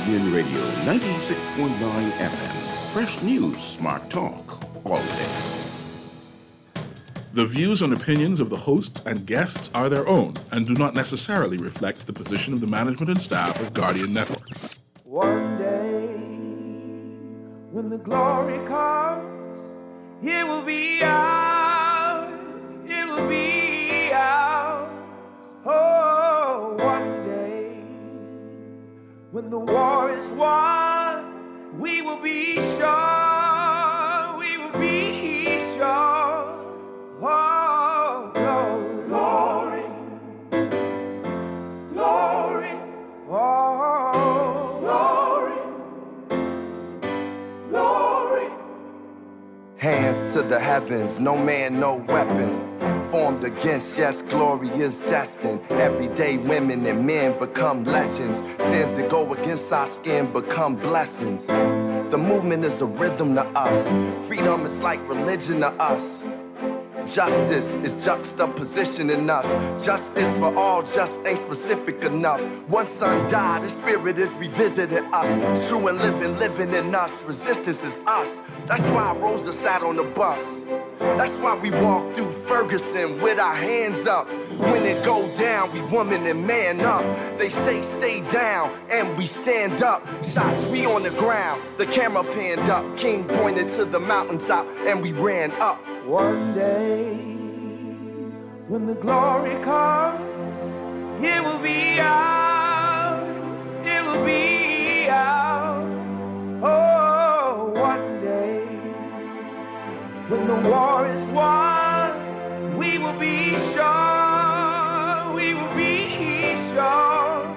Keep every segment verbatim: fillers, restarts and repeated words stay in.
Guardian Radio ninety-six point nine F M. Fresh news, smart talk, all day. The views and opinions of the hosts and guests are their own and do not necessarily reflect the position of the management and staff of Guardian Network. One day, when the glory comes, it will be ours, it will be ours. Oh, one day, when the war is won, we will be sure, we will be sure. Oh, glory, glory, glory, oh, glory, glory. Hands to the heavens, no man, no weapon formed against, yes, glory is destined. Everyday women and men become legends. Sins that go against our skin become blessings. The movement is a rhythm to us. Freedom is like religion to us. Justice is juxtaposition in us. Justice for all just ain't specific enough. One son died, his spirit is revisiting us. True and living, living in us. Resistance is us. That's why Rosa sat on the bus. That's why we walk through Ferguson with our hands up. When it go down, we woman and man up. They say stay down, and we stand up. Shots, we on the ground. The camera panned up. King pointed to the mountaintop, and we ran up. One day, when the glory comes, it will be ours, it will be ours. Oh, one day, when the war is won, we will be sure, we will be sure.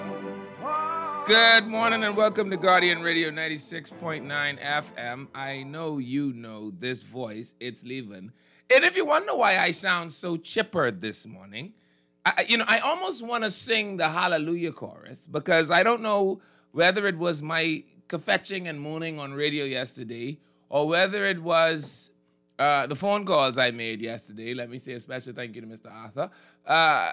Oh. Good morning and welcome to Guardian Radio ninety-six point nine F M. I know you know this voice, it's Levin. And if you wonder why I sound so chipper this morning, I, you know, I almost want to sing the Hallelujah chorus because I don't know whether it was my kvetching and mooning on radio yesterday or whether it was uh, the phone calls I made yesterday. Let me say a special thank you to Mister Arthur. Uh,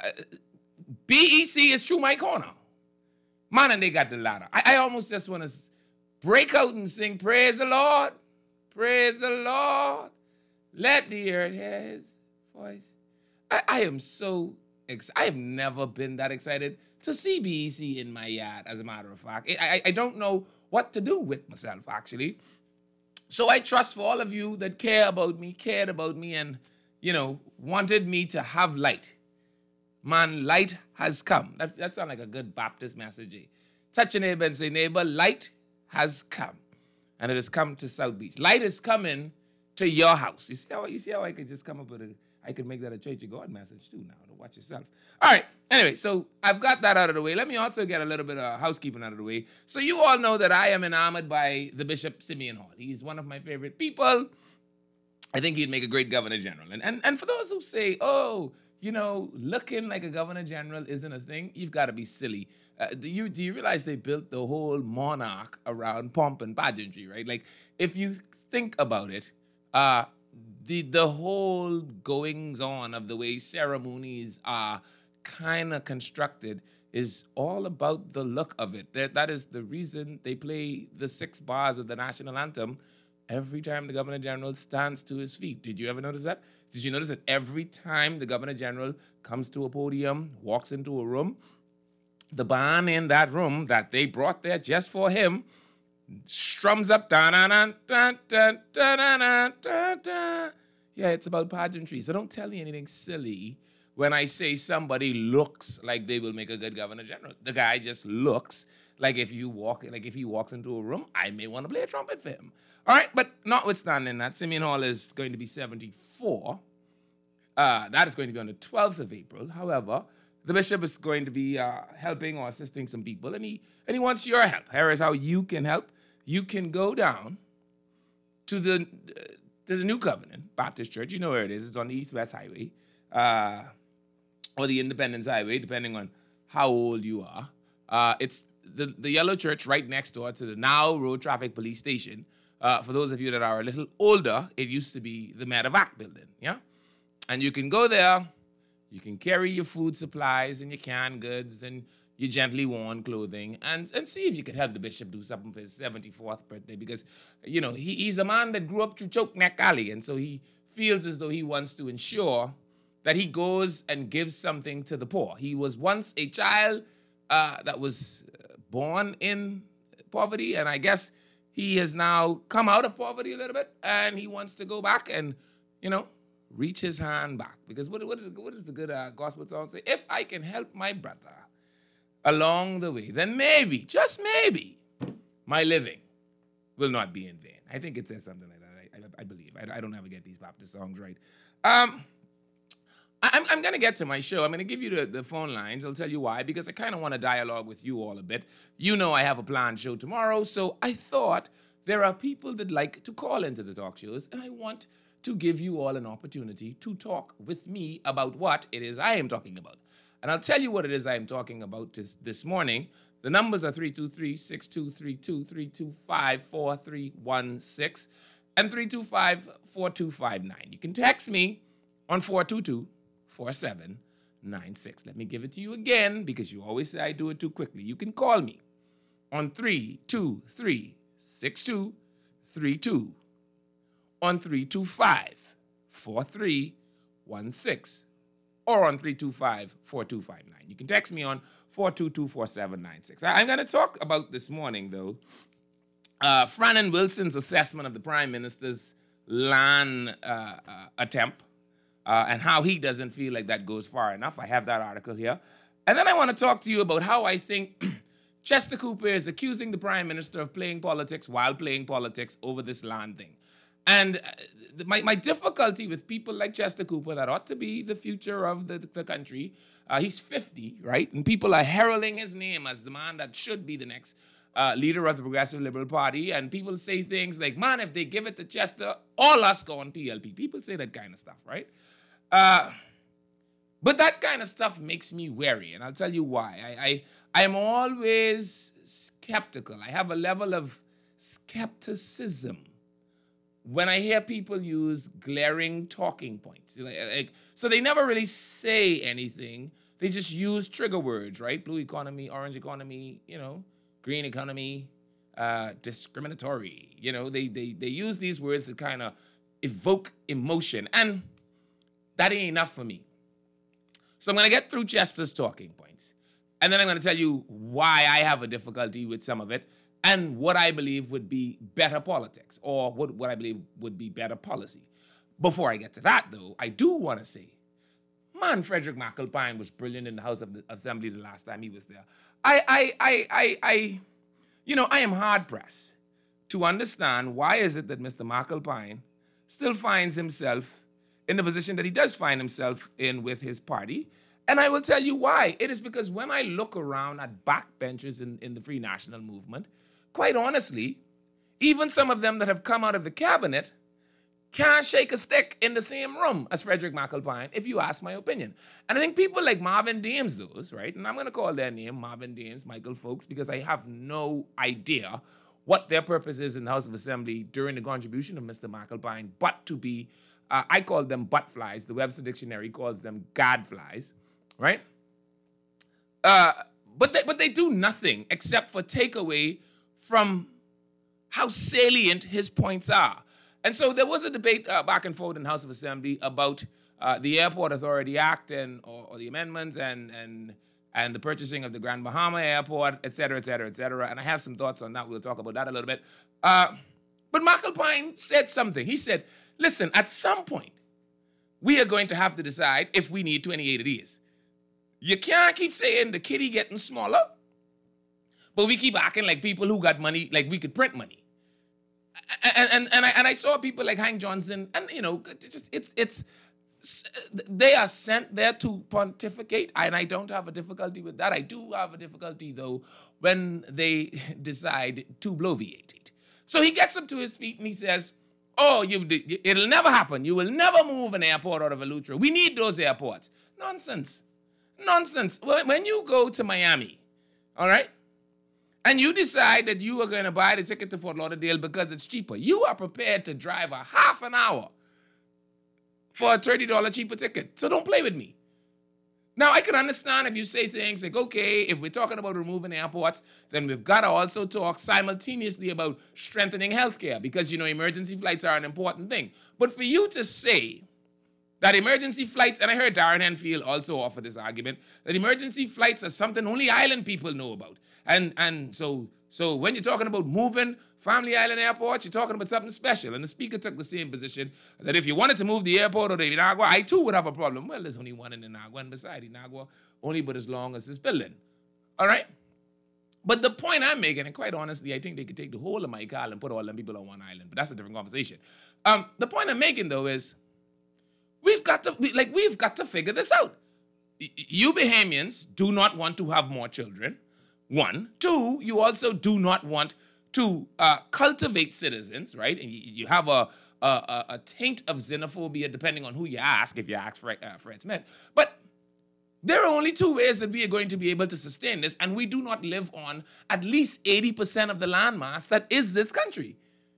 B E C is true my corner. Man, and they got the ladder. I, I almost just want to break out and sing, praise the Lord, praise the Lord. Let the earth hear his voice. I, I am so excited. I have never been that excited to see B E C in my yard, as a matter of fact. I, I, I don't know what to do with myself, actually. So I trust for all of you that care about me, cared about me, and, you know, wanted me to have light. Man, light has come. That, that sounds like a good Baptist message. Eh? Touch your neighbor and say, neighbor, light has come. And it has come to South Beach. Light is coming to your house. You see how you see how I could just come up with a, I could make that a Church of God message too now, to watch yourself. All right, anyway, so I've got that out of the way. Let me also get a little bit of housekeeping out of the way. So you all know that I am enamored by the Bishop Simeon Hall. He's one of my favorite people. I think he'd make a great Governor General. And, and, and for those who say, oh, you know, looking like a Governor General isn't a thing, you've got to be silly. Uh, do you do you realize they built the whole monarch around pomp and pageantry, right? Like, if you think about it, Uh, the the whole goings-on of the way ceremonies are kind of constructed is all about the look of it. That, that is the reason they play the six bars of the national anthem every time the Governor General stands to his feet. Did you ever notice that? Did you notice that every time the Governor General comes to a podium, walks into a room, the band in that room that they brought there just for him strums up, da da da da da da da da da. Yeah, it's about pageantry. So don't tell me anything silly when I say somebody looks like they will make a good Governor General. The guy just looks like if you walk, like if he walks into a room, I may want to play a trumpet for him. All right, but notwithstanding that, Simeon Hall is going to be seventy-four. Uh, that is going to be on the twelfth of April. However, the bishop is going to be uh, helping or assisting some people, and he and he wants your help. Here is how you can help. You can go down to the uh, to the New Covenant Baptist Church. You know where it is. It's on the East-West Highway uh, or the Independence Highway, depending on how old you are. Uh, it's the, the yellow church right next door to the now Road Traffic Police Station. Uh, for those of you that are a little older, it used to be the Medevac building, yeah? And you can go there. You can carry your food supplies and your canned goods, and your gently worn clothing, and, and see if you can help the bishop do something for his seventy-fourth birthday, because, you know, he, he's a man that grew up through Choke Neck Alley, and so he feels as though he wants to ensure that he goes and gives something to the poor. He was once a child uh, that was born in poverty, and I guess he has now come out of poverty a little bit, and he wants to go back and, you know, reach his hand back. Because what, what, what does the good uh, gospel song say? If I can help my brother along the way, then maybe, just maybe, my living will not be in vain. I think it says something like that. I, I, I believe. I, I don't ever get these Baptist songs right. Um, I'm, I'm going to get to my show. I'm going to give you the, the phone lines. I'll tell you why, because I kind of want to dialogue with you all a bit. You know I have a planned show tomorrow, so I thought there are people that like to call into the talk shows, and I want to give you all an opportunity to talk with me about what it is I am talking about. And I'll tell you what it is I am talking about this, this morning. The numbers are three two three, six two three two, three two five, four three one six and three two five, four two five nine. You can text me on four two two, four seven nine six. Let me give it to you again, because you always say I do it too quickly. You can call me on three two three, six two three two, on three two five, four three one six, or on three two five, four two five nine. You can text me on four two two, four seven nine six. I'm going to talk about this morning, though, uh, Frannon Wilson's assessment of the Prime Minister's land uh, uh, attempt, uh, and how he doesn't feel like that goes far enough. I have that article here. And then I want to talk to you about how I think Chester Cooper is accusing the Prime Minister of playing politics while playing politics over this land thing. And uh, my, my difficulty with people like Chester Cooper, that ought to be the future of the, the country, uh, he's fifty, right? And people are heralding his name as the man that should be the next uh, leader of the Progressive Liberal Party. And people say things like, man, if they give it to Chester, all us go on P L P. People say that kind of stuff, right? Uh, but that kind of stuff makes me wary, and I'll tell you why. I, I, I am always skeptical. I have a level of skepticism when I hear people use glaring talking points. Like, like, so they never really say anything. They just use trigger words, right? Blue economy, orange economy, you know, green economy, uh, discriminatory. You know, they, they, they use these words to kind of evoke emotion. And that ain't enough for me. So I'm going to get through Chester's talking points. And then I'm going to tell you why I have a difficulty with some of it, and what I believe would be better politics, or what, what I believe would be better policy. Before I get to that, though, I do want to say, man, Frederick McAlpine was brilliant in the House of the Assembly the last time he was there. I, I, I, I, I, you know, I am hard-pressed to understand why is it that Mister McAlpine still finds himself in the position that he does find himself in with his party. And I will tell you why. It is because when I look around at backbenchers in, in the Free National Movement, quite honestly, even some of them that have come out of the cabinet can't shake a stick in the same room as Frederick McAlpine, if you ask my opinion. And I think people like Marvin Dames, those, right? And I'm going to call their name Marvin Dames, Michael Folks, because I have no idea what their purpose is in the House of Assembly during the contribution of Mister McAlpine, but to be, uh, I call them butt flies. The Webster Dictionary calls them gadflies, right? Uh, but, they, but they do nothing except for take away from how salient his points are. And so there was a debate uh, back and forth in the House of Assembly about uh, the Airport Authority Act and or, or the amendments and and and the purchasing of the Grand Bahama Airport, et cetera, et cetera, et cetera. And I have some thoughts on that. We'll talk about that a little bit. Uh, but McAlpine said something. He said, listen, at some point, we are going to have to decide if we need twenty-eight of these. You can't keep saying the kitty getting smaller, but we keep acting like people who got money, like we could print money. And and and I and I saw people like Hank Johnson, and you know, just it's it's they are sent there to pontificate, and I don't have a difficulty with that. I do have a difficulty though when they decide to bloviate it. So he gets up to his feet and he says, "Oh, you, it'll never happen. You will never move an airport out of Eleuthera. We need those airports." Nonsense, nonsense. When you go to Miami, all right, and you decide that you are going to buy the ticket to Fort Lauderdale because it's cheaper, you are prepared to drive a half an hour for a thirty dollars cheaper ticket. So don't play with me. Now, I can understand if you say things like, okay, if we're talking about removing airports, then we've got to also talk simultaneously about strengthening healthcare because, you know, emergency flights are an important thing. But for you to say that emergency flights, and I heard Darren Enfield also offer this argument, that emergency flights are something only island people know about. And and so so when you're talking about moving Family Island airports, you're talking about something special. And the speaker took the same position that if you wanted to move the airport or the Inagua, I too would have a problem. Well, there's only one in Inagua, and beside Inagua, only but as long as this building. All right? But the point I'm making, and quite honestly, I think they could take the whole of Mike Island and put all them people on one island, but that's a different conversation. Um, the point I'm making, though, is we've got to, we, like, we've got to figure this out. You Bahamians do not want to have more children, one. Two, you also do not want to uh, cultivate citizens, right? And you, you have a, a, a taint of xenophobia depending on who you ask, if you ask Fred, uh, Fred Smith. But there are only two ways that we are going to be able to sustain this, and we do not live on at least eighty percent of the landmass that is this country.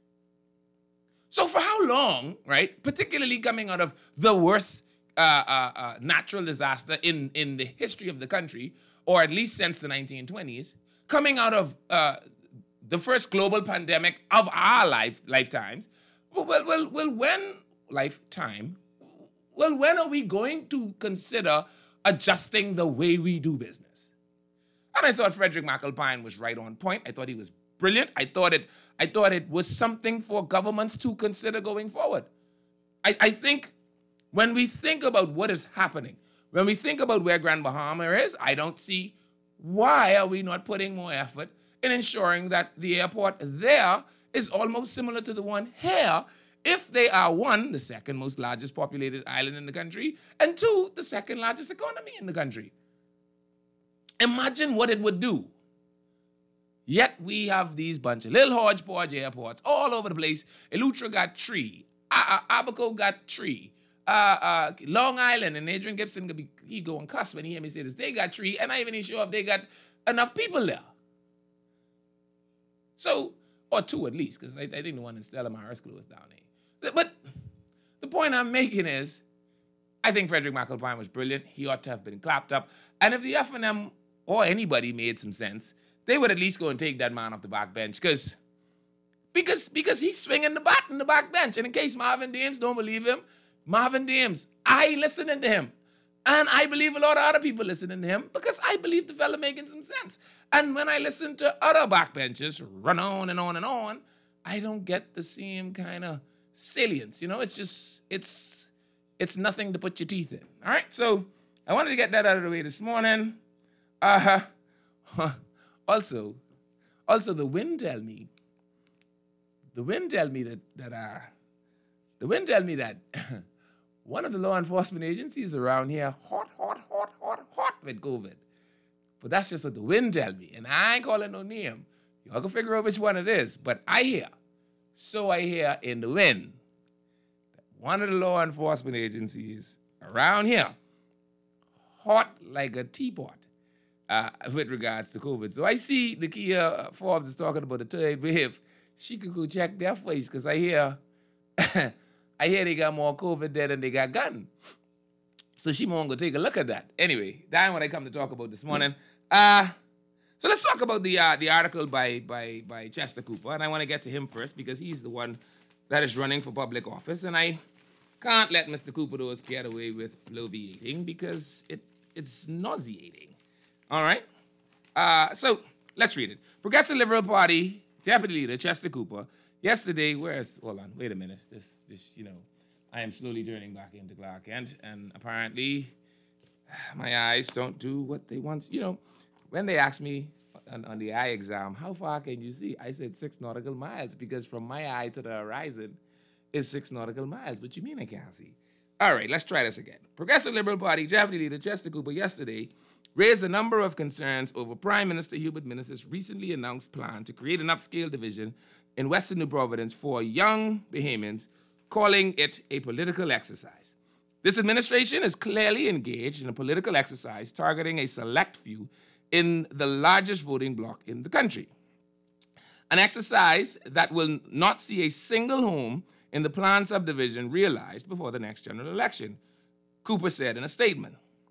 So for how long, right, particularly coming out of the worst uh, uh, uh, natural disaster in, in the history of the country, or at least since the nineteen twenties, coming out of uh, the first global pandemic of our life lifetimes, well, well, well, when lifetime, well, when are we going to consider adjusting the way we do business? And I thought Frederick McAlpine was right on point. I thought he was brilliant. I thought it, I thought it was something for governments to consider going forward. I, I think when we think about what is happening, when we think about where Grand Bahama is, I don't see why are we not putting more effort in ensuring that the airport there is almost similar to the one here, if they are, one, the second most largest populated island in the country, and two, the second largest economy in the country. Imagine what it would do. Yet we have these bunch of little hodgepodge airports all over the place. Eleuthera got three. Uh, uh, Abaco got three. Uh, uh, Long Island, and Adrian Gibson, could be, he go and cuss when he hear me say this, they got three, and I even ain't sure if they got enough people there. So, or two at least, because I, I think the one in Stella Maris closed down there. But the point I'm making is, I think Frederick McAlpine was brilliant. He ought to have been clapped up. And if the F and M or anybody made some sense, they would at least go and take that man off the back bench, because because because he's swinging the bat in the back bench. And in case Marvin Dames don't believe him, Marvin Dames, I listening to him. And I believe a lot of other people listening to him because I believe the fella making some sense. And when I listen to other backbenchers run on and on and on, I don't get the same kind of salience. You know, it's just, it's it's nothing to put your teeth in. All right, so I wanted to get that out of the way this morning. Uh, also, also the wind tell me, the wind tell me that, that uh, the wind tell me that one of the law enforcement agencies around here hot, hot, hot, hot, hot with COVID. But that's just what the wind tell me. And I ain't calling no name. Y'all can figure out which one it is. But I hear, so I hear in the wind, that one of the law enforcement agencies around here, hot like a teapot uh, with regards to COVID. So I see the Kia Forbes is talking about the third wave. She could go check their face, because I hear... I hear they got more COVID there than they got gun. So she won't go take a look at that. Anyway, that's what I come to talk about this morning. Uh, so let's talk about the uh, the article by, by, by Chester Cooper. And I want to get to him first because he's the one that is running for public office. And I can't let Mister Cooper those get away with bloviating because it it's nauseating. All right? Uh, so let's read it. Progressive Liberal Party Deputy Leader Chester Cooper yesterday, where's, hold on, wait a minute. This, this, you know, I am slowly turning back into Clark Kent, and apparently my eyes don't do what they once, you know, when they asked me on, on the eye exam, how far can you see? I said six nautical miles, because from my eye to the horizon is six nautical miles. What you mean I can't see? All right, let's try this again. Progressive Liberal Party Deputy Leader Chester Cooper yesterday raised a number of concerns over Prime Minister Hubert Minnis' recently announced plan to create an upscale division in Western New Providence for young Bahamians, calling it a political exercise. This administration is clearly engaged in a political exercise targeting a select few in the largest voting bloc in the country. An exercise that will not see a single home in the planned subdivision realized before the next general election, Cooper said in a statement.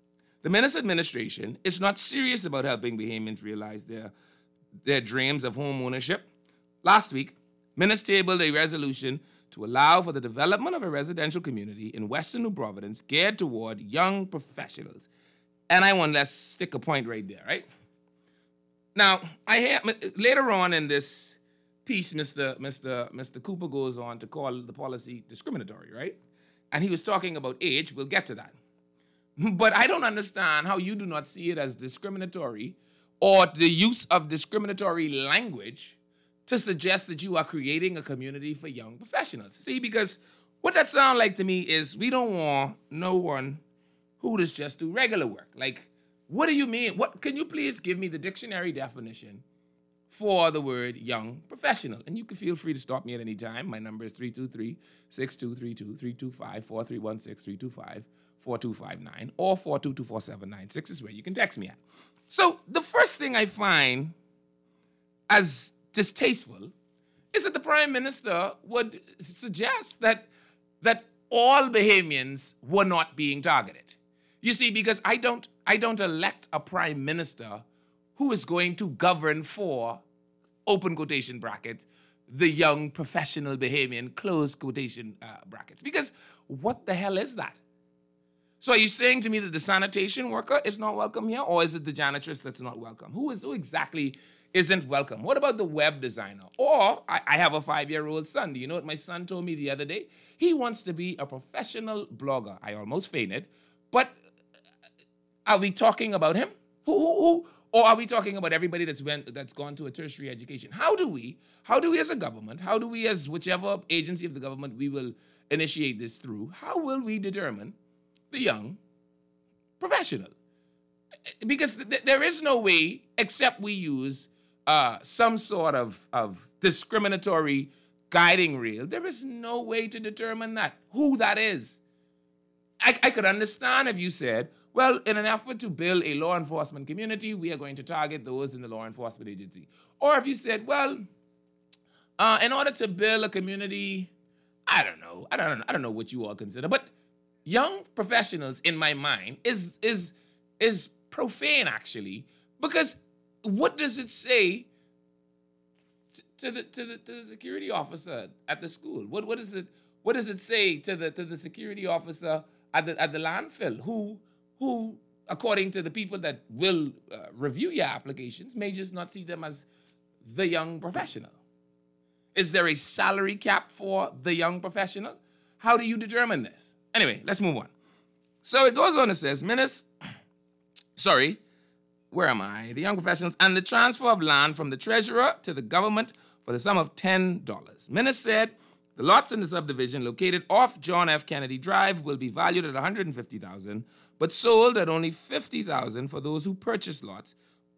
the Minnis administration is not serious about helping Bahamians realize their, their dreams of home ownership. Last week, Minnis tabled a resolution to allow for the development of a residential community in Western New Providence geared toward young professionals. And I want to stick a point right there, right? Now, I have, later on in this piece, Mister Mister Mister Cooper goes on to call the policy discriminatory, right? And he was talking about age. We'll get to that. But I don't understand how you do not see it as discriminatory or the use of discriminatory language to suggest that you are creating a community for young professionals. See, because what that sounds like to me is we don't want no one who does just do regular work. Like, what do you mean? What can you please give me the dictionary definition for the word young professional? And you can feel free to stop me at any time. My number is three two three, six two three two, three two five, four three one six, three two five, four two five nine, or four two two four seven nine six is where you can text me at. So the first thing I find as distasteful is that the Prime Minister would suggest that, that all Bahamians were not being targeted. You see, because I don't, I don't elect a Prime Minister who is going to govern for, open quotation brackets, the young professional Bahamian, close quotation uh, brackets. Because what the hell is that? So are you saying to me that the sanitation worker is not welcome here, or is it the janitress that's not welcome? Who is who exactly isn't welcome? What about the web designer? Or I, I have a five-year-old son. Do you know what my son told me the other day? He wants to be a professional blogger. I almost fainted. But are we talking about him? Who, who, who? Or are we talking about everybody that's went that's gone to a tertiary education? How do we, how do we as a government, how do we as whichever agency of the government we will initiate this through, how will we determine the young professional? Because th- there is no way except we use uh, some sort of, of discriminatory guiding rail. There is no way to determine that, who that is. I, I could understand if you said, well, in an effort to build a law enforcement community, we are going to target those in the law enforcement agency. Or if you said, well, uh, in order to build a community, I don't know, I don't know, I don't know what you all consider, but young professionals, in my mind, is is is profane actually, because what does it say t- to the to the to the security officer at the school? What what is it? What does it say to the to the security officer at the at the landfill who who, according to the people that will uh, review your applications, may just not see them as the young professional? Is there a salary cap for the young professional? How do you determine this? Anyway, let's move on. So it goes on and says, Minnis, sorry, where am I? The young professionals and the transfer of land from the treasurer to the government for the sum of ten dollars. Minnis said the lots in the subdivision located off John F. Kennedy Drive will be valued at one hundred fifty thousand dollars, but sold at only fifty thousand dollars for those who purchase lots.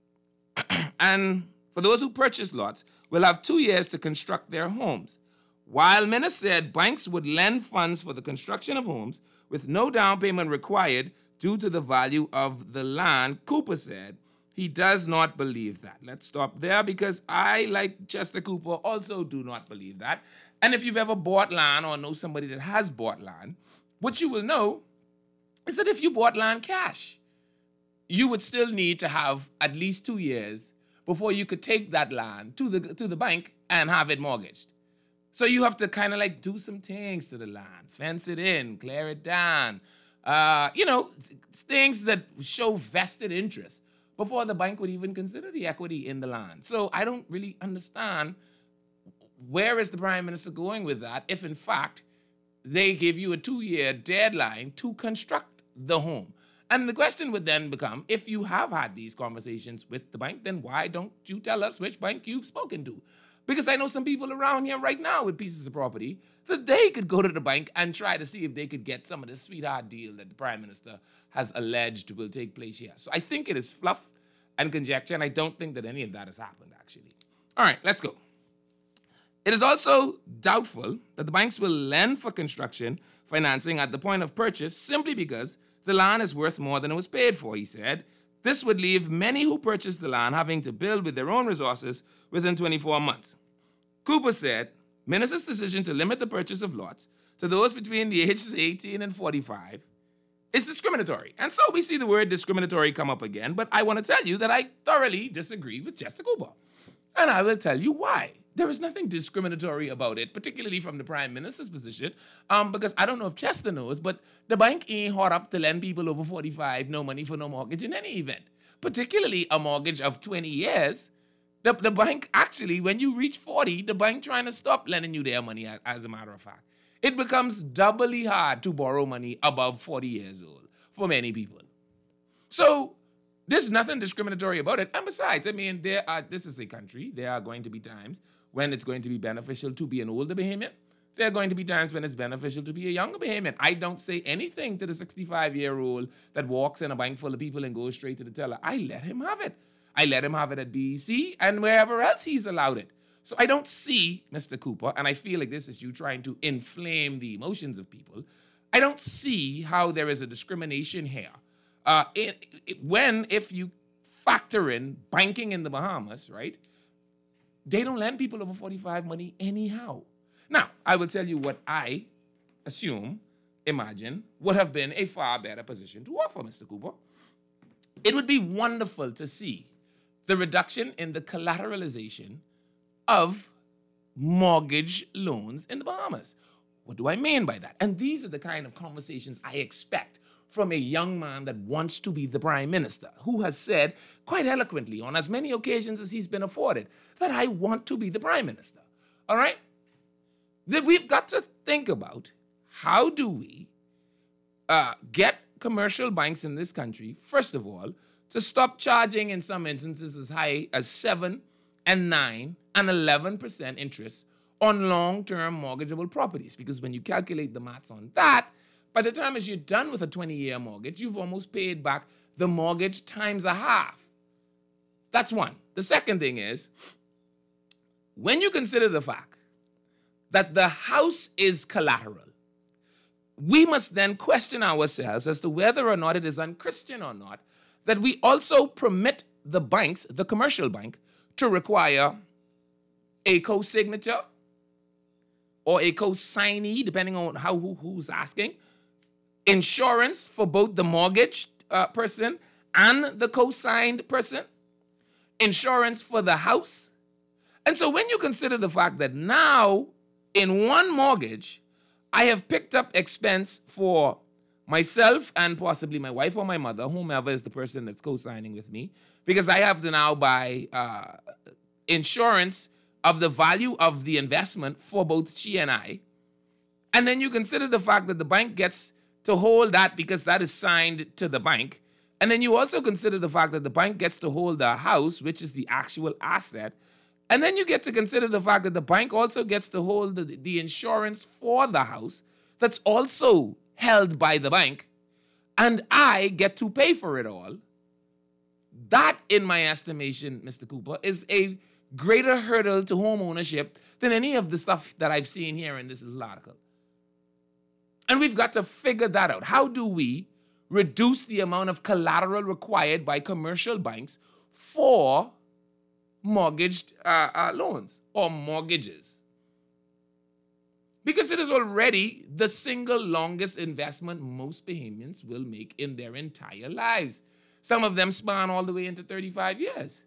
And for those who purchase lots will have two years to construct their homes. While Minnis said banks would lend funds for the construction of homes with no down payment required due to the value of the land, Cooper said he does not believe that. Let's stop there because I, like Chester Cooper, also do not believe that. And if you've ever bought land or know somebody that has bought land, what you will know is that if you bought land cash, you would still need to have at least two years before you could take that land to the to the bank and have it mortgaged. So you have to kind of like do some things to the land, fence it in, clear it down, uh, you know, th- things that show vested interest before the bank would even consider the equity in the land. So I don't really understand where is the Prime Minister going with that if, in fact, they give you a two-year deadline to construct the home. And the question would then become, if you have had these conversations with the bank, then why don't you tell us which bank you've spoken to? Because I know some people around here right now with pieces of property that they could go to the bank and try to see if they could get some of the sweetheart deal that the Prime Minister has alleged will take place here. So I think it is fluff and conjecture, and I don't think that any of that has happened, actually. All right, let's go. It is also doubtful that the banks will lend for construction financing at the point of purchase simply because the land is worth more than it was paid for, he said. This would leave many who purchased the land having to build with their own resources within twenty-four months. Cooper said Minnis's decision to limit the purchase of lots to those between the ages of eighteen and forty-five It's discriminatory. And so we see the word discriminatory come up again, but I want to tell you that I thoroughly disagree with Chester Cooper. And I will tell you why. There is nothing discriminatory about it, particularly from the Prime Minister's position, um, because I don't know if Chester knows, but the bank ain't hot up to lend people over forty-five no money for no mortgage in any event, particularly a mortgage of twenty years. The, the bank, actually, when you reach forty, the bank trying to stop lending you their money, as, as a matter of fact. It becomes doubly hard to borrow money above forty years old for many people. So there's nothing discriminatory about it. And besides, I mean, there are, this is a country. There are going to be times when it's going to be beneficial to be an older Bahamian. There are going to be times when it's beneficial to be a younger Bahamian. I don't say anything to the sixty-five-year-old that walks in a bank full of people and goes straight to the teller. I let him have it. I let him have it at B E C and wherever else he's allowed it. So I don't see, Mister Cooper, and I feel like this is you trying to inflame the emotions of people. I don't see how there is a discrimination here. Uh, it, it, when, if you factor in banking in the Bahamas, right, they don't lend people over forty-five money anyhow. Now, I will tell you what I assume, imagine, would have been a far better position to offer, Mister Cooper. It would be wonderful to see the reduction in the collateralization of mortgage loans in the Bahamas. What do I mean by that? And these are the kind of conversations I expect from a young man that wants to be the Prime Minister, who has said quite eloquently on as many occasions as he's been afforded that I want to be the Prime Minister. All right? That we've got to think about how do we uh, get commercial banks in this country, first of all, to stop charging in some instances as high as seven and nine and eleven percent interest on long-term mortgageable properties. Because when you calculate the maths on that, by the time as you're done with a twenty-year mortgage, you've almost paid back the mortgage times a half. That's one. The second thing is, when you consider the fact that the house is collateral, we must then question ourselves as to whether or not it is unchristian or not that we also permit the banks, the commercial bank, to require a co-signature or a co-signee, depending on how who, who's asking, insurance for both the mortgage uh, person and the co-signed person, insurance for the house. And so when you consider the fact that now in one mortgage, I have picked up expense for myself and possibly my wife or my mother, whomever is the person that's co-signing with me, because I have to now buy uh, insurance of the value of the investment for both she and I. And then you consider the fact that the bank gets to hold that because that is signed to the bank. And then you also consider the fact that the bank gets to hold the house, which is the actual asset. And then you get to consider the fact that the bank also gets to hold the, the insurance for the house that's also held by the bank, and I get to pay for it all. That, in my estimation, Mister Cooper, is a greater hurdle to home ownership than any of the stuff that I've seen here in this little article. And we've got to figure that out. How do we reduce the amount of collateral required by commercial banks for mortgaged uh, uh, loans or mortgages? Because it is already the single longest investment most Bahamians will make in their entire lives. Some of them span all the way into thirty-five years.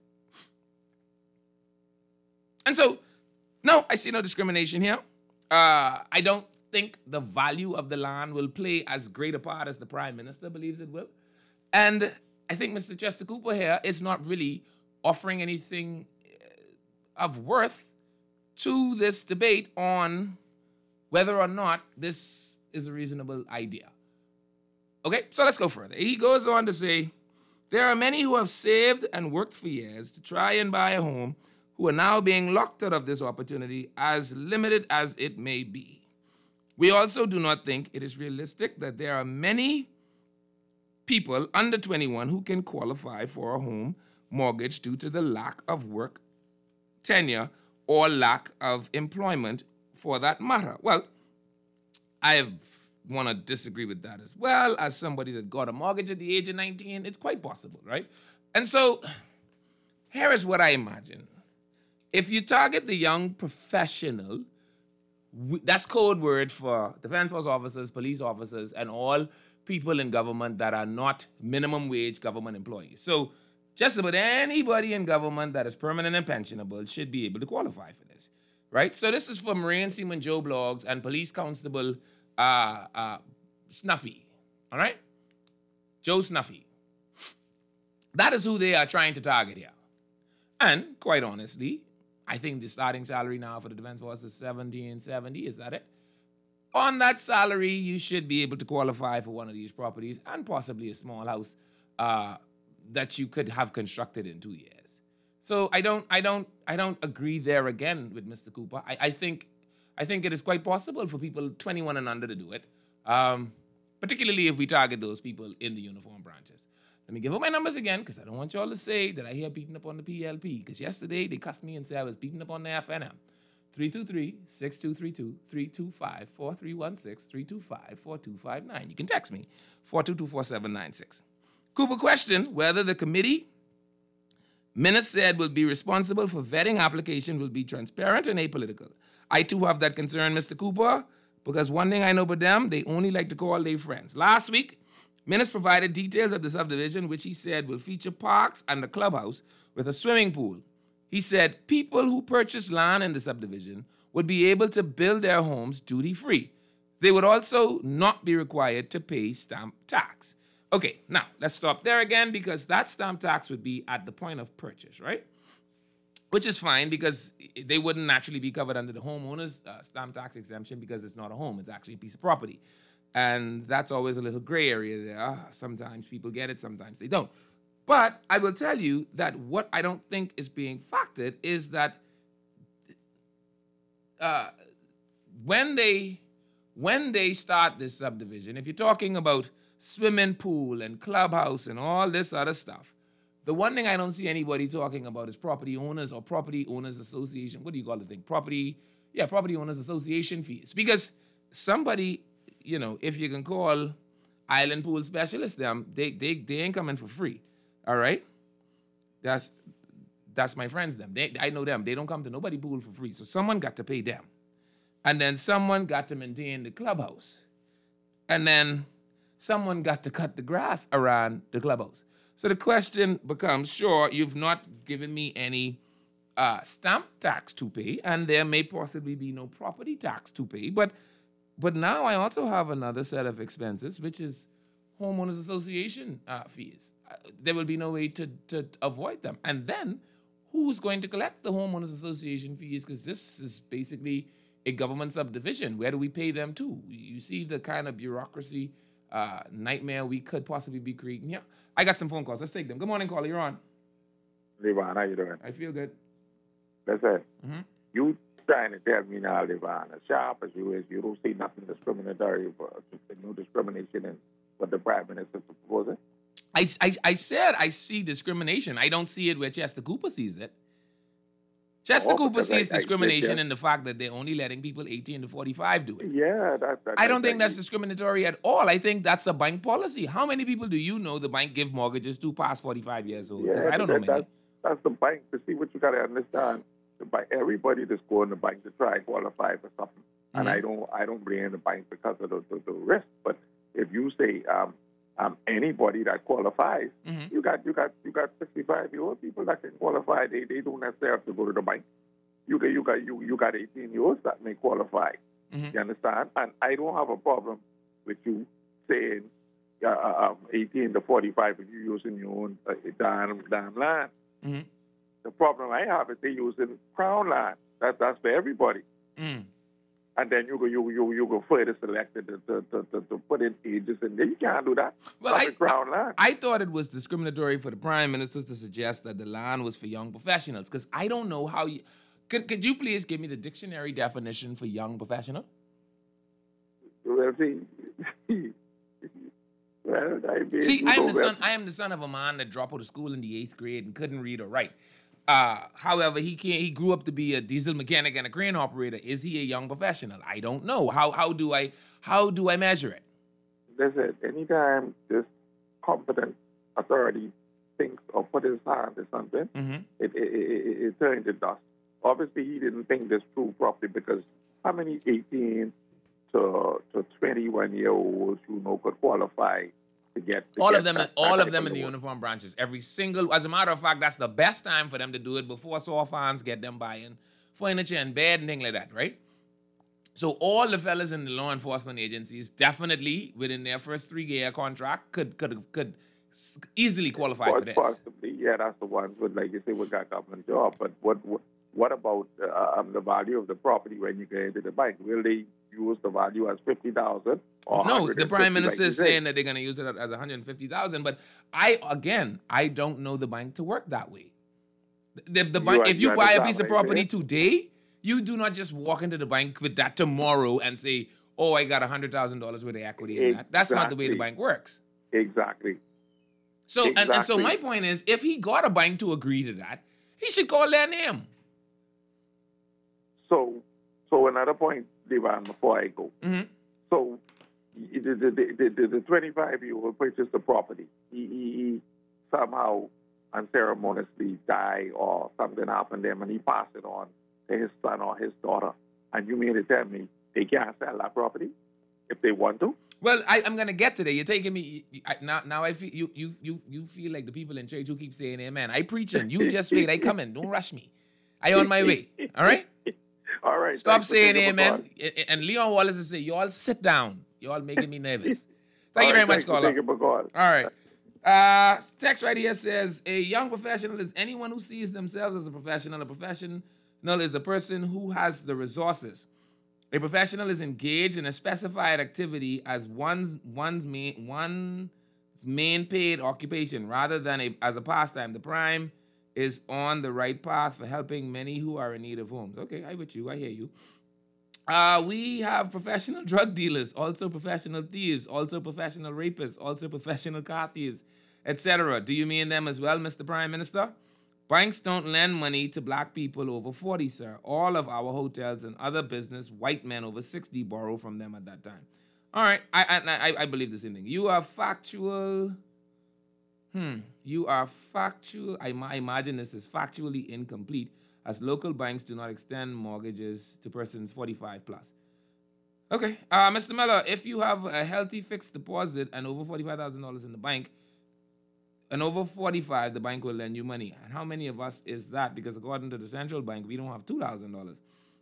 And so, no, I see no discrimination here. Uh, I don't think the value of the land will play as great a part as the Prime Minister believes it will. And I think Mister Chester Cooper here is not really offering anything of worth to this debate on whether or not this is a reasonable idea. Okay, so let's go further. He goes on to say, there are many who have saved and worked for years to try and buy a home who are now being locked out of this opportunity, as limited as it may be. We also do not think it is realistic that there are many people under twenty-one who can qualify for a home mortgage due to the lack of work tenure or lack of employment for that matter. Well, I want to disagree with that as well. As somebody that got a mortgage at the age of nineteen, it's quite possible, right? And so here is what I imagine. If you target the young professional, that's code word for Defense Force officers, police officers, and all people in government that are not minimum wage government employees. So just about anybody in government that is permanent and pensionable should be able to qualify for this, right? So this is for Marine Seaman Joe Blogs and Police Constable uh, uh, Snuffy, all right? Joe Snuffy. That is who they are trying to target here. And quite honestly, I think the starting salary now for the Defense Force is seventeen seventy. Is that it? On that salary, you should be able to qualify for one of these properties and possibly a small house uh, that you could have constructed in two years. So I don't, I don't, I don't agree there again with Mister Cooper. I, I think, I think it is quite possible for people twenty-one and under to do it, um, particularly if we target those people in the uniform branches. Let me give up my numbers again, because I don't want y'all to say that I hear beating up on the P L P, because yesterday they cussed me and said I was beating up on the F N M. three two three, six two three two, three two five, four three one six, three two five, four two five nine. You can text me, four two two, four seven nine six. Cooper questioned whether the committee Minnis said will be responsible for vetting application will be transparent and apolitical. I too have that concern, Mister Cooper, because one thing I know about them, they only like to call their friends. Last week, Minnis provided details of the subdivision, which he said will feature parks and a clubhouse with a swimming pool. He said people who purchase land in the subdivision would be able to build their homes duty-free. They would also not be required to pay stamp tax. Okay, now let's stop there again, because that stamp tax would be at the point of purchase, right? Which is fine, because they wouldn't naturally be covered under the homeowner's uh, stamp tax exemption, because it's not a home, it's actually a piece of property. And that's always a little gray area there. Sometimes people get it, sometimes they don't. But I will tell you that what I don't think is being factored is that uh, when they when they start this subdivision, if you're talking about swimming pool and clubhouse and all this other stuff, the one thing I don't see anybody talking about is property owners or property owners association. What do you call the thing? Property, yeah, property owners association fees. Because somebody, you know, if you can call island pool specialists, them, they they they ain't coming for free. All right? That's that's my friends, them. They, I know them. They don't come to nobody pool for free. So someone got to pay them. And then someone got to maintain the clubhouse. And then someone got to cut the grass around the clubhouse. So the question becomes, sure, you've not given me any uh, stamp tax to pay, and there may possibly be no property tax to pay, but but now I also have another set of expenses, which is homeowners association uh, fees. Uh, there will be no way to, to avoid them. And then who's going to collect the homeowners association fees? Because this is basically a government subdivision. Where do we pay them to? You see the kind of bureaucracy uh, nightmare we could possibly be creating here. I got some phone calls. Let's take them. Good morning, caller. You're on. Levon, how you doing? I feel good. Listen, Mm-hmm. you trying to tell me now, Levon, as sharp as you is, you don't see nothing discriminatory, but no discrimination in what the Prime Minister is proposing? I, I, I said I see discrimination. I don't see it where Chester Cooper sees it. Chester Oh, Cooper because sees I- I- discrimination yeah. in the fact that they're only letting people eighteen to forty-five do it. Yeah, that, that I don't that, think that's discriminatory at all. I think that's a bank policy. How many people do you know the bank give mortgages to past forty-five years old? Because yeah, I don't that, know many. That's, that's the bank. To see what you got to understand, the bank, everybody that's going to the bank to try and qualify for something. And Mhm. I don't I don't blame the bank because of the, the, the risk. But if you say um, um, anybody that qualifies, Mhm. you got you got you got sixty-five year old people that can qualify. They they don't necessarily have to go to the bank. You got you got you you got eighteen year olds that may qualify. Mhm. You understand? And I don't have a problem with you saying uh, uh, um, eighteen to forty-five if you're using your own uh, damn damn land. Mhm. The problem I have is they using crown land. That that's for everybody. Mm. And then you go you you you go further selected to to, to, to, to put in ages in there. You can't do that. Well, That's I- a crown land. I thought it was discriminatory for the prime minister to suggest that the land was for young professionals, because I don't know how you. Could, could you please give me the dictionary definition for young professional? Well, see, well, I mean, See, you I am know, the well, son. I am the son of a man that dropped out of school in the eighth grade and couldn't read or write. Uh, however, he can't. He grew up to be a diesel mechanic and a crane operator. Is he a young professional? I don't know. How how do I how do I measure it? Listen, anytime this competent authority thinks or put his hand to something, Mm-hmm. it, it, it, it, it turns to dust. Obviously, he didn't think this through properly because how many eighteen to to twenty-one year olds who know could qualify to get to all get of them, that, all that of them in the loan. uniform branches. Every single, as a matter of fact, that's the best time for them to do it before sore fans get them buying furniture and bed and things like that, right? So all the fellas in the law enforcement agencies definitely within their first three-year contract could could could easily qualify for this. Possibly, yeah, that's the ones with, like you say, we got government job. But what what, what about uh, um, the value of the property when you get into the bank? Will they use the value as fifty thousand? No, the prime minister is saying that they're going to use it as one hundred fifty thousand. But I, again, I don't know the bank to work that way. The, the bank, You if you you buy a understand piece of what I'm property saying? today, you do not just walk into the bank with that tomorrow and say, "Oh, I got one hundred thousand dollars worth of equity in that." That's not the way the Exactly. bank works. Exactly. So, and, and so Exactly. my point is, if he got a bank to agree to that, he should call their name. So, so another point, Devon, before I go. hmm So, the the the, the, the twenty-five year old purchased the property. He, he, he somehow unceremoniously died or something happened to him, and he passed it on to his son or his daughter. And you mean to tell me they can't sell that property if they want to? Well, I, I'm gonna get to that. You're taking me I, now. Now I feel you. You you you feel like the people in church who keep saying "Amen." I preaching. You just wait. I coming. Don't rush me. I on my way. All right. All right. Stop thanks for saying taking my "Amen." call. A- And Leon Wallace will say, "Y'all sit down. Y'all making me nervous." Thank All you very right, much, thanks for caller. taking my call. All right. Uh, text right here says, a young professional is anyone who sees themselves as a professional. A professional is a person who has the resources. A professional is engaged in a specified activity as one's one's main one's main paid occupation rather than a, as a pastime. The prime is on the right path for helping many who are in need of homes. Okay, I with you. I hear you. Uh, we have professional drug dealers, also professional thieves, also professional rapists, also professional car thieves, et cetera. Do you mean them as well, Mister Prime Minister? Banks don't lend money to black people over forty, sir. All of our hotels and other business, white men over sixty borrow from them at that time. All right, I I, I, I believe the same thing. You are factual. Hmm. You are factual. I, I imagine this is factually incomplete, as local banks do not extend mortgages to persons forty-five plus. Okay, uh, Mister Miller, if you have a healthy fixed deposit and over forty-five thousand dollars in the bank, and over forty-five, the bank will lend you money. And how many of us is that? Because according to the central bank, we don't have two thousand dollars.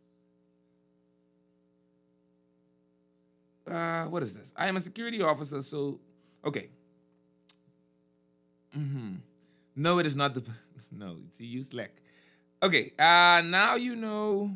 Uh, what is this? I am a security officer, so, okay. Mm-hmm. No, it is not the, no, see, you slick. Okay, uh, now you know,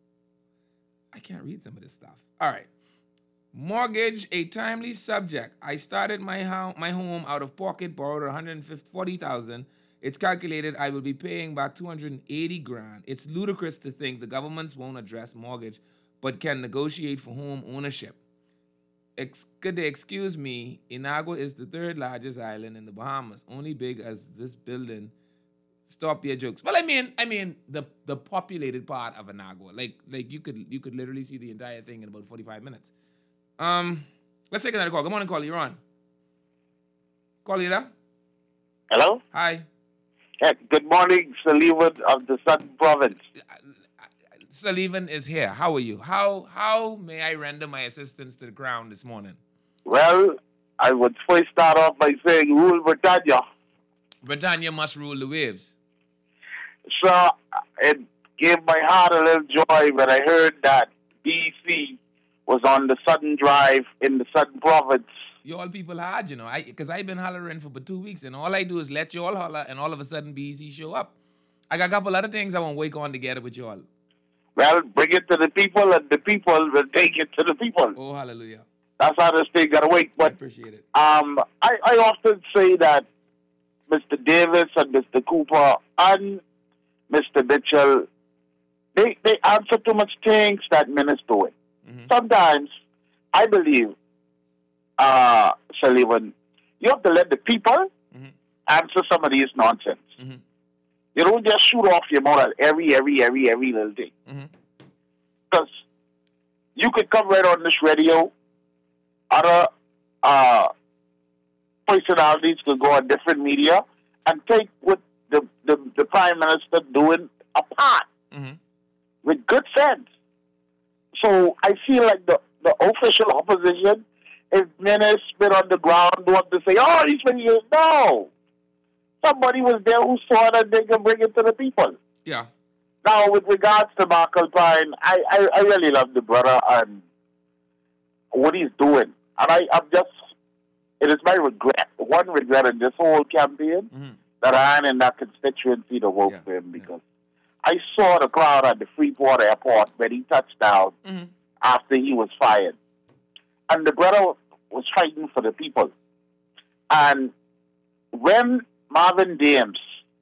I can't read some of this stuff. All right. Mortgage, a timely subject. I started my ho- my home out of pocket, borrowed one hundred forty thousand dollars. It's calculated I will be paying back two hundred eighty grand. It's ludicrous to think the governments won't address mortgage, but can negotiate for home ownership. Ex- could they excuse me? Inagua is the third largest island in the Bahamas, only big as this building. Stop your jokes. Well, I mean, I mean the the populated part of Inagua. Like like you could you could literally see the entire thing in about forty-five minutes. Um, let's take another call. Good morning, caller. You're on. Caller, you there? Hello? Hi. Hey, good morning, Sullivan of the Southern Province. Sullivan is here. How are you? How how may I render my assistance to the ground this morning? Well, I would first start off by saying, rule Britannia. Britannia must rule the waves. So it gave my heart a little joy when I heard that D C was on the Southern Drive in the Southern Province. You all people hard, you know, I because I've been hollering for about two weeks, and all I do is let you all holler, and all of a sudden B C show up. I got a couple other things I want to wake on together with you all. Well, bring it to the people, and the people will take it to the people. Oh, hallelujah. That's how this thing got to wait. I But appreciate it. um, I, I often say that Mister Davis and Mister Cooper and Mister Mitchell, they, they answer too much things that minister doing. Mm-hmm. Sometimes, I believe, uh, Sullivan, you have to let the people Mm-hmm. answer some of these nonsense. Mm-hmm. You don't just shoot off your mouth at every, every, every, every little thing. Mm-hmm. Because you could come right on this radio, other uh, personalities could go on different media and take what the, the, the Prime Minister doing apart Mm-hmm. with good sense. So I feel like the, the official opposition, if Menace been on the ground, want to say, oh, he's been here. No. Somebody was there who saw it and they can bring it to the people. Yeah. Now, with regards to Michael Pine, I, I, I really love the brother and what he's doing. And I, I'm just, it is my regret, one regret in this whole campaign, mm-hmm. that I am in that constituency to vote yeah. for him because yeah. I saw the crowd at the Freeport airport when he touched down mm-hmm. after he was fired. And the brother was fighting for the people. And when Marvin Dames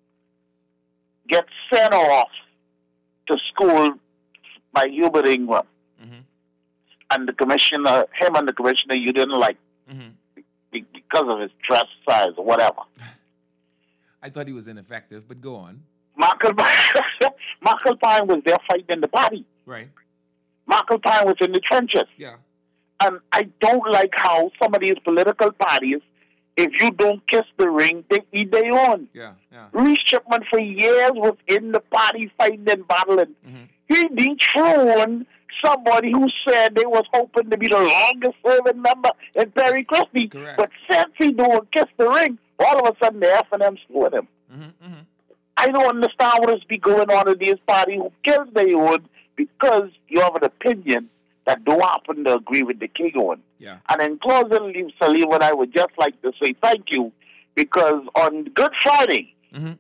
gets sent off to school by Hubert Ingram, mm-hmm. and the commissioner, him and the commissioner, you didn't like mm-hmm. because of his dress size or whatever. I thought he was ineffective, but go on. Michael, Michael Pine was there fighting in the party. Right. Michael Pine was in the trenches. Yeah. And I don't like how some of these political parties, if you don't kiss the ring, they eat their own. Yeah, yeah. Reece Chipman for years was in the party fighting and battling. Mm-hmm. He dethroned somebody who said they was hoping to be the longest serving member in Perry Christie. Correct. But since he don't kiss the ring, all of a sudden the F and M split him. Mm-hmm, mm-hmm. I don't understand what is be going on in these parties who kills their own because you have an opinion that don't happen to agree with the king one. Yeah. And in closing, Sullivan, I would just like to say thank you because on Good Friday, mm-hmm.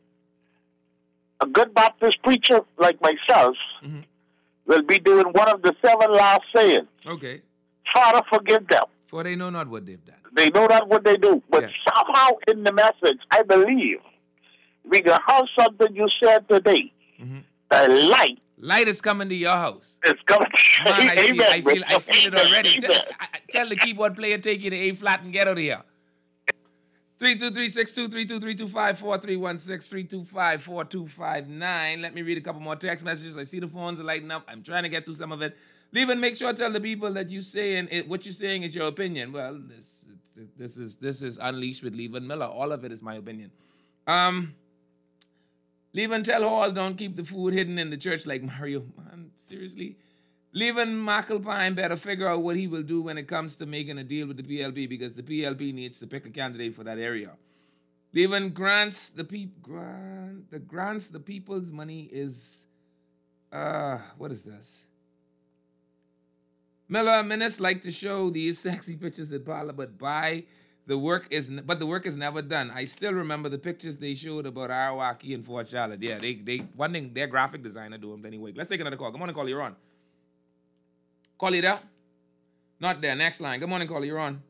a good Baptist preacher like myself mm-hmm. will be doing one of the seven last sayings. Okay. Father, forgive them. For they know not what they've done. They know not what they do. But yeah. somehow in the message, I believe, we can have something you said today. Mm-hmm. The light. Light is coming to your house. It's coming. Man, I feel, Amen. I feel, I feel it already. Amen. Tell, I, tell the keyboard player, take you to A flat and get out of here. three two three, six two three two, three two five four, three one six, three two five, four two five nine. Let me read a couple more text messages. I see the phones are lighting up. I'm trying to get through some of it. Leave and make sure to tell the people that you saying it, what you're saying is your opinion. Well, this this is this is Unleashed with Levan Miller. All of it is my opinion. Um, Levan tell Hall don't keep the food hidden in the church like Mario. Man, seriously. Levan Michael Pine better figure out what he will do when it comes to making a deal with the P L P because the P L P needs to pick a candidate for that area. Levan grants the peop grant the grants the people's money is uh what is this? Miller Menace like to show these sexy pictures at Parlor, but by the work is but the work is never done. I still remember the pictures they showed about Arawaki and Fort Charlotte. Yeah, they they one thing their graphic designer do them anyway. Let's take another call. Good morning, call you're on. Call you there? Not there. Next line. Good morning, call you're on.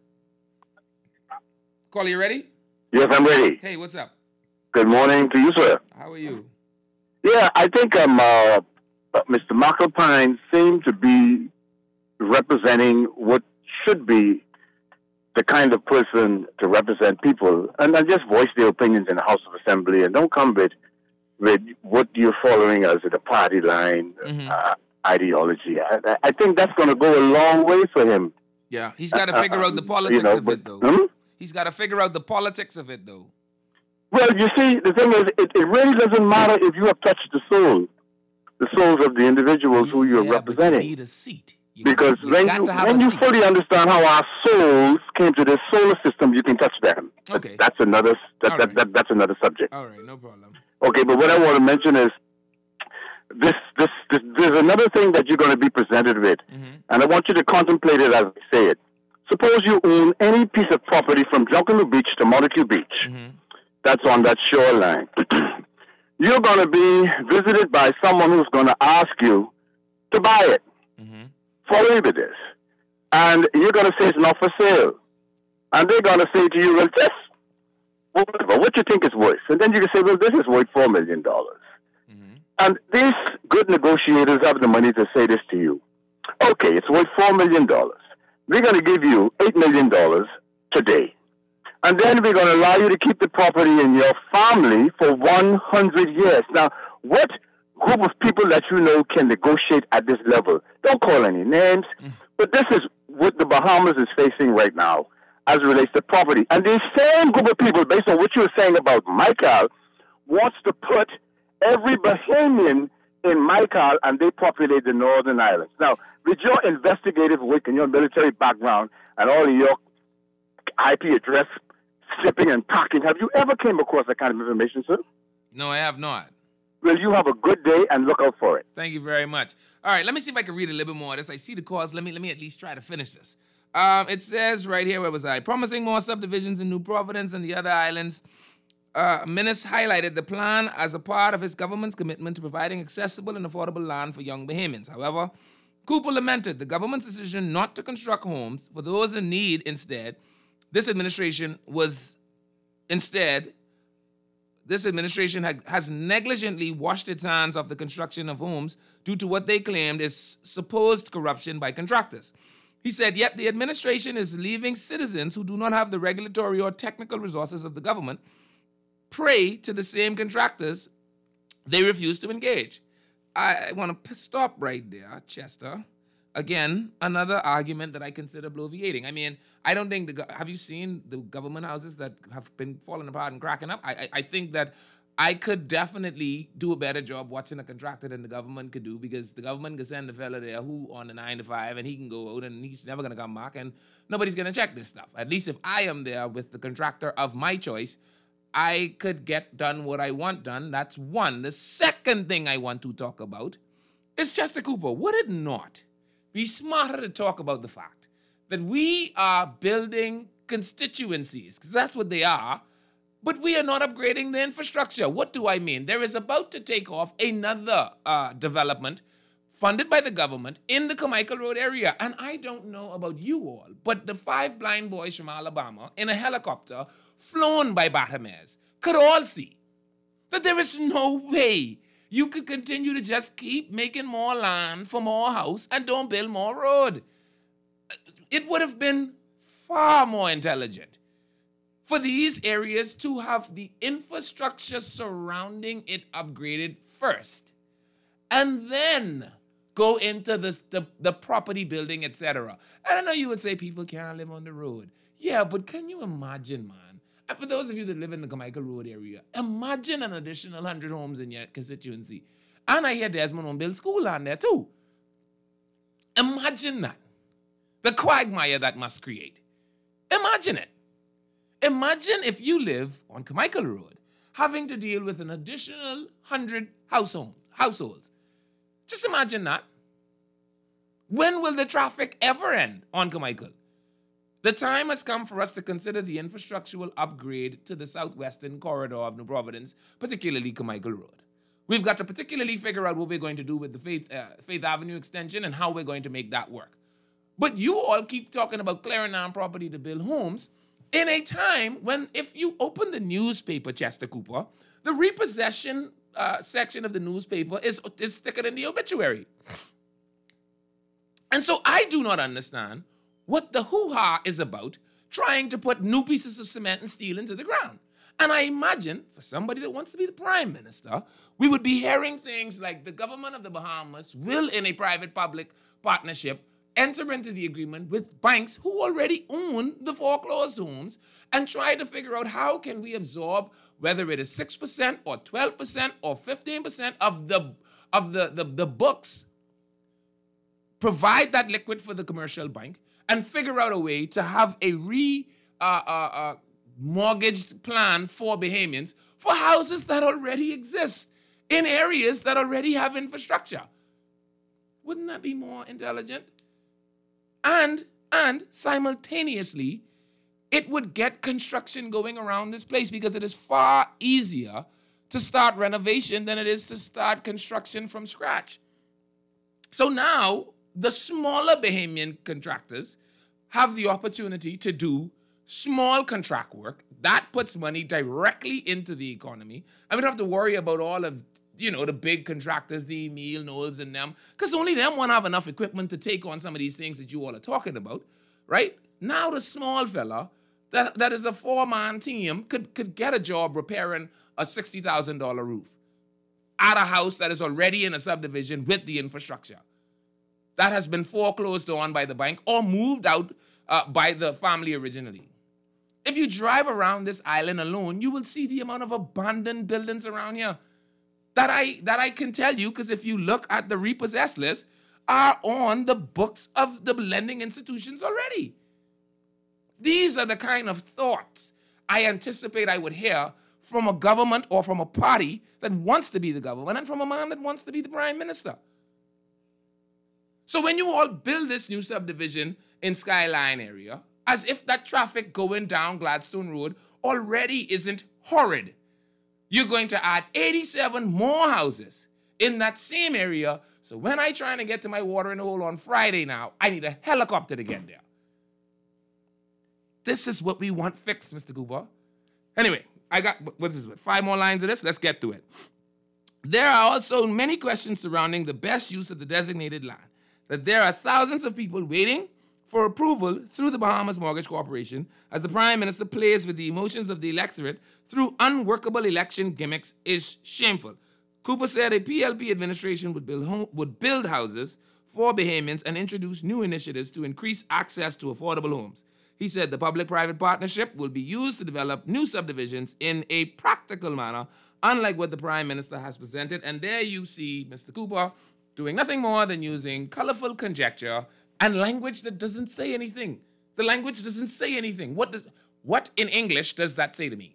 Call you ready? Yes, I'm ready. Hey, what's up? Good morning to you, sir. How are you? Yeah, I think um, uh, Mister Michael Pine seemed to be representing what should be the kind of person to represent people and, and just voice their opinions in the House of Assembly and don't come with, with what you're following as the party line mm-hmm. uh, ideology. I, I think that's going to go a long way for him. Yeah, he's got to figure uh, out the politics you know, of it, though. Hmm? He's got to figure out the politics of it, though. Well, you see, the thing is, it, it really doesn't matter if you have touched the soul, the souls of the individuals yeah, who you're yeah, representing. But you need a seat. You because you when you, when you fully understand how our souls came to this solar system, you can touch them. Okay. That's another that, All that, right. that, that's another subject. All right, no problem. Okay, but what I want to mention is this, this, this there's another thing that you're going to be presented with, mm-hmm. and I want you to contemplate it as I say it. Suppose you own any piece of property from Junkanoo Beach to Montague Beach. Mm-hmm. That's on that shoreline. You're going to be visited by someone who's going to ask you to buy it. Mm-hmm. Follow me with this. And you're going to say it's not for sale. And they're going to say to you, well, just whatever, what you think it's worth. And then you can say, well, this is worth four million dollars. Mm-hmm. And these good negotiators have the money to say this to you. Okay, it's worth four million dollars. We're going to give you eight million dollars today. And then we're going to allow you to keep the property in your family for one hundred years. Now, what group of people that you know can negotiate at this level? Don't call any names, mm. but this is what the Bahamas is facing right now as it relates to property. And the same group of people, based on what you were saying about Michael, wants to put every Bahamian in Michael, and they populate the Northern Islands. Now, with your investigative work and your military background and all of your I P address shipping and packing, have you ever came across that kind of information, sir? No, I have not. Well, you have a good day and look out for it. Thank you very much. All right, let me see if I can read a little bit more of this. I see the cause. Let me let me at least try to finish this. Um, it says right here, where was I? Promising more subdivisions in New Providence and the other islands. Uh, Minnis highlighted the plan as a part of his government's commitment to providing accessible and affordable land for young Bahamians. However, Cooper lamented the government's decision not to construct homes for those in need. Instead, this administration was instead, this administration had, has negligently washed its hands off the construction of homes due to what they claimed is supposed corruption by contractors. He said, yet the administration is leaving citizens who do not have the regulatory or technical resources of the government prey to the same contractors they refuse to engage. I want to stop right there, Chester. Again, another argument that I consider bloviating. I mean, I don't think, the, have you seen the government houses that have been falling apart and cracking up? I, I, I think that I could definitely do a better job watching a contractor than the government could do, because the government can send a fella there who on the nine to five and he can go out and he's never going to come back and nobody's going to check this stuff. At least if I am there with the contractor of my choice, I could get done what I want done. That's one. The second thing I want to talk about is Chester Cooper. Would it not be smarter to talk about the fact that we are building constituencies, because that's what they are, but we are not upgrading the infrastructure? What do I mean? There is about to take off another uh, development funded by the government in the Carmichael Road area. And I don't know about you all, but the five blind boys from Alabama in a helicopter flown by Batames could all see that there is no way you could continue to just keep making more land for more house and don't build more road. It would have been far more intelligent for these areas to have the infrastructure surrounding it upgraded first, and then go into this, the, the property building, et cetera. And I know you would say people can't live on the road. Yeah, but can you imagine, man? And for those of you that live in the Carmichael Road area, imagine an additional one hundred homes in your constituency. And I hear Desmond won't build school land there too. Imagine that. The quagmire that must create. Imagine it. Imagine if you live on Carmichael Road having to deal with an additional one hundred household, households. Just imagine that. When will the traffic ever end on Carmichael? The time has come for us to consider the infrastructural upgrade to the southwestern corridor of New Providence, particularly Carmichael Road. We've got to particularly figure out what we're going to do with the Faith, uh, Faith Avenue extension and how we're going to make that work. But you all keep talking about clearing down property to build homes in a time when, if you open the newspaper, Chester Cooper, the repossession uh, section of the newspaper is, is thicker than the obituary. And so I do not understand what the hoo-ha is about trying to put new pieces of cement and steel into the ground. And I imagine, for somebody that wants to be the prime minister, we would be hearing things like the government of the Bahamas will, in a private-public partnership, enter into the agreement with banks who already own the foreclosed homes and try to figure out how can we absorb, whether it is six percent or twelve percent or fifteen percent of the of the, the, the books, provide that liquid for the commercial bank, and figure out a way to have a re uh, uh, uh, mortgaged plan for Bahamians for houses that already exist in areas that already have infrastructure. Wouldn't that be more intelligent? And, and simultaneously, it would get construction going around this place, because it is far easier to start renovation than it is to start construction from scratch. So now, the smaller Bahamian contractors have the opportunity to do small contract work. That puts money directly into the economy. And we don't have to worry about all of, you know, the big contractors, the Emil, Knowles, and them, because only them won't have enough equipment to take on some of these things that you all are talking about, right? Now the small fella that, that is a four-man team could, could get a job repairing a sixty thousand dollars roof at a house that is already in a subdivision with the infrastructure that has been foreclosed on by the bank or moved out uh, by the family originally. If you drive around this island alone, you will see the amount of abandoned buildings around here. that I that I can tell you, because if you look at the repossessed list, are on the books of the lending institutions already. These are the kind of thoughts I anticipate I would hear from a government or from a party that wants to be the government and from a man that wants to be the prime minister. So when you all build this new subdivision in Skyline area, as if that traffic going down Gladstone Road already isn't horrid, you're going to add eighty-seven more houses in that same area. So when I trying to get to my watering hole on Friday now, I need a helicopter to get there. This is what we want fixed, Mister Cooper. Anyway, I got, what is it, five more lines of this? Let's get to it. There are also many questions surrounding the best use of the designated land, that there are thousands of people waiting for approval through the Bahamas Mortgage Corporation as the Prime Minister plays with the emotions of the electorate through unworkable election gimmicks is shameful. Cooper said a P L P administration would build, home, would build houses for Bahamians and introduce new initiatives to increase access to affordable homes. He said the public-private partnership will be used to develop new subdivisions in a practical manner, unlike what the Prime Minister has presented. And there you see Mister Cooper doing nothing more than using colorful conjecture and language that doesn't say anything. The language doesn't say anything. What does, what in English does that say to me?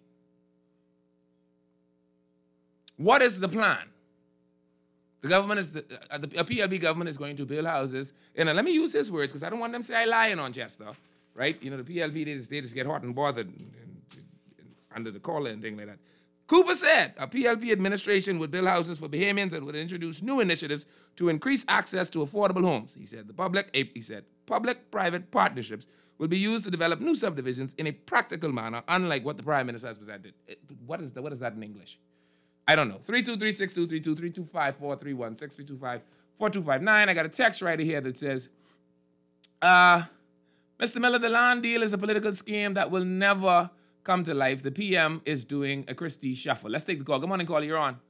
What is the plan? The government is, the, uh, the P L P government is going to build houses. And uh, let me use his words, because I don't want them to say I lying on Chester, right? You know, the P L P, they just, they just get hot and bothered and, and, and under the collar and things like that. Cooper said a P L P administration would build houses for Bahamians and would introduce new initiatives to increase access to affordable homes. He said the public, he said public-private partnerships will be used to develop new subdivisions in a practical manner, unlike what the Prime Minister has presented. It, what is the, what is that in English? I don't know. three two three, six two three two, three two five, four three one, six three two five, four two five nine. I got a text right here that says, uh, Mister Miller, the land deal is a political scheme that will never come to life. The P M is doing a Christie shuffle. Let's take the call. Good morning, caller. You're on.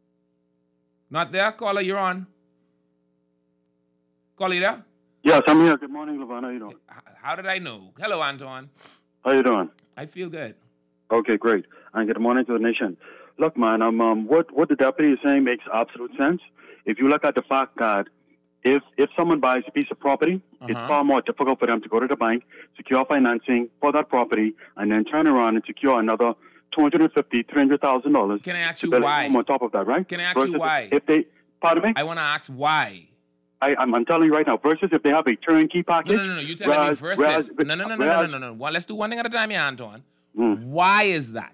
Not there? Caller, you're on. Caller, you there? Yes, I'm here. Good morning, Levon. How you doing? How did I know? Hello, Antoine. How you doing? I feel good. Okay, great. And good morning to the nation. Look, man, um, um, what, what the deputy is saying makes absolute sense. If you look at the fact that if if someone buys a piece of property, uh-huh. it's far more difficult for them to go to the bank, secure financing for that property, and then turn around and secure another two hundred fifty thousand dollars, three hundred thousand dollars. Can I ask you why? On top of that, right? Can I ask versus you why? If they, pardon me? I want to ask why. I, I'm, I'm telling you right now, versus if they have a turnkey package. No, no, no, no. You're telling whereas, me versus. Whereas, no, no, no, no, whereas, no, no, no, no. Well, let's do one thing at a time here, Antoine. Mm. Why is that?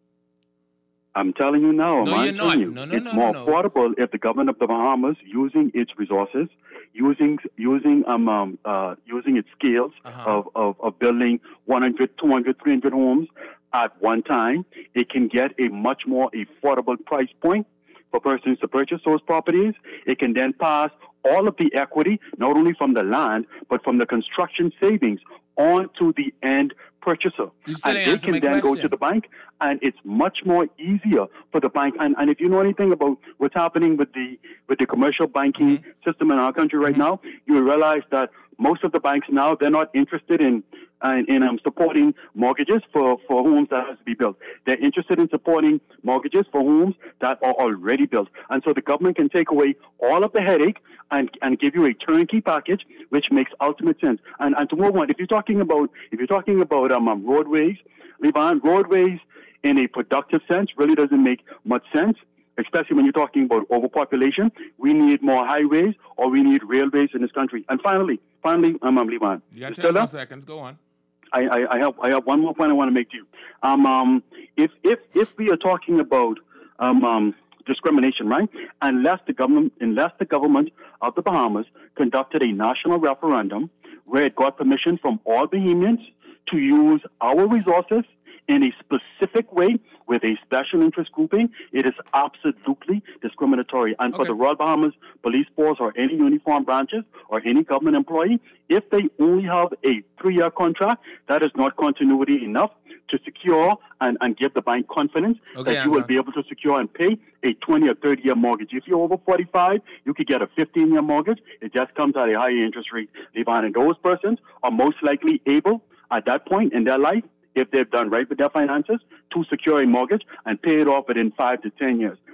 I'm telling you now, no, I'm you're telling not. you, no, no, it's no, more no, no. affordable if the government of the Bahamas, using its resources, using using um, um uh using its skills uh-huh. of, of, of building one hundred, two hundred, three hundred homes at one time, it can get a much more affordable price point for persons to purchase those properties. It can then pass all of the equity, not only from the land, but from the construction savings on to the end purchaser. And they can then question. go to the bank, and it's much more easier for the bank. And, and if you know anything about what's happening with the with the commercial banking mm-hmm. system in our country right mm-hmm. now, you will realize that most of the banks now, they're not interested in in, in um, supporting mortgages for, for homes that has to be built. They're interested in supporting mortgages for homes that are already built. And so the government can take away all of the headache and, and give you a turnkey package, which makes ultimate sense. And, and to move on, if you're talking about if you're talking about um, um, roadways, Levon, roadways in a productive sense really doesn't make much sense, especially when you're talking about overpopulation. We need more highways or we need railways in this country. And finally, finally, um, um, Levon. You got ten more seconds. Go on. I, I, I have I have one more point I want to make to you. Um, um, if if if we are talking about um, um, discrimination, right? Unless the government unless the government of the Bahamas conducted a national referendum where it got permission from all Bahamians to use our resources in a specific way with a special interest grouping, it is absolutely discriminatory. And okay. for the Royal Bahamas Police Force or any uniform branches or any government employee, if they only have a three-year contract, that is not continuity enough to secure and, and give the bank confidence okay, that you will be able to secure and pay a twenty or thirty-year mortgage. If you're over forty-five, you could get a fifteen-year mortgage. It just comes at a higher interest rate. And those persons are most likely able at that point in their life, if they've done right with their finances, to secure a mortgage and pay it off within five to ten years.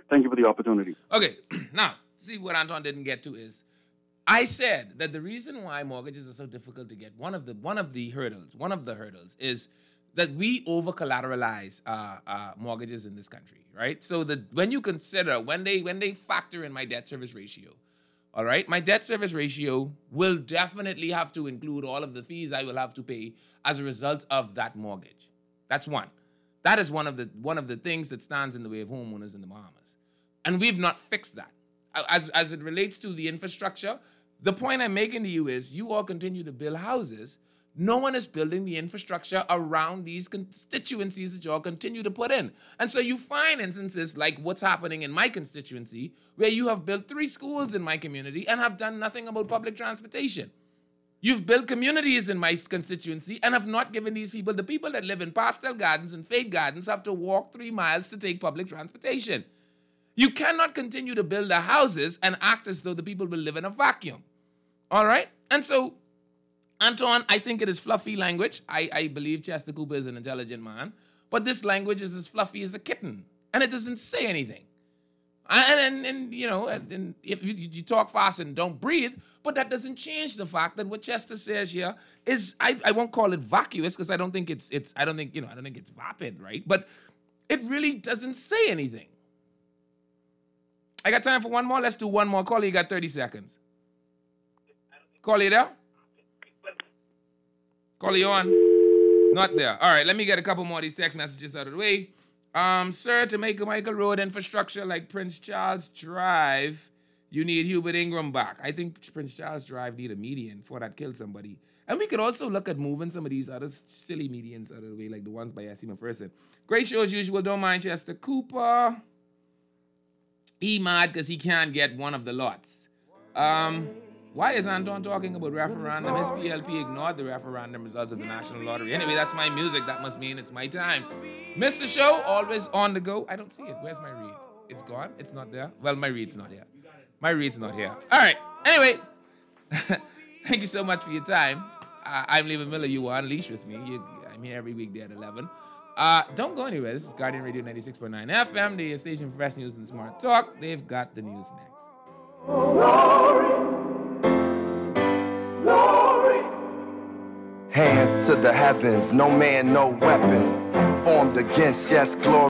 Thank you for the opportunity. Okay, now, see what Anton didn't get to is, I said that the reason why mortgages are so difficult to get, one of the one of the hurdles, one of the hurdles is that we over collateralize uh, uh, mortgages in this country, right? So that when you consider, when they when they factor in my debt service ratio, all right, my debt service ratio will definitely have to include all of the fees I will have to pay as a result of that mortgage. That's one. That is one of the one of the things that stands in the way of homeowners in the Bahamas. And we've not fixed that. As, as it relates to the infrastructure, the point I'm making to you is you all continue to build houses. No one is building the infrastructure around these constituencies that you all continue to put in. And so you find instances like what's happening in my constituency, where you have built three schools in my community and have done nothing about public transportation. You've built communities in my constituency and have not given these people, the people that live in Pastel Gardens and Fade Gardens, have to walk three miles to take public transportation. You cannot continue to build the houses and act as though the people will live in a vacuum. All right? And so, Anton, I think it is fluffy language. I, I believe Chester Cooper is an intelligent man. But this language is as fluffy as a kitten. And it doesn't say anything. And, and, and you know, and, and if you, you talk fast and don't breathe, but that doesn't change the fact that what Chester says here is, I, I won't call it vacuous, because I don't think it's, it's, I don't think, you know, I don't think it's vapid, right? But it really doesn't say anything. I got time for one more. Let's do one more. Call, you got thirty seconds. Call, you there? Call, you on? Not there. All right, let me get a couple more of these text messages out of the way. Um, sir, to make a Michael Road infrastructure like Prince Charles Drive, you need Hubert Ingram back. I think Prince Charles Drive need a median for that kill somebody. And we could also look at moving some of these other silly medians out of the way, like the ones by Yassim McPherson. Great show as usual. Don't mind Chester Cooper. He mad because he can't get one of the lots. Um, why is Anton talking about referendum? His P L P ignored the referendum results of the National Lottery. Anyway, that's my music. That must mean it's my time. Mister Show, always on the go. I don't see it. Where's my read? It's gone? It's not there? Well, my read's not here. My read's not here. All right. Anyway, thank you so much for your time. Uh, I'm Levan Miller. You were Unleashed with me. You, I'm here every weekday at eleven. Uh, don't go anywhere. This is Guardian Radio ninety-six point nine F M, the station for fresh news and smart talk. They've got the news next. Glory, glory. Hands to the heavens, no man, no weapon formed against, yes, glory.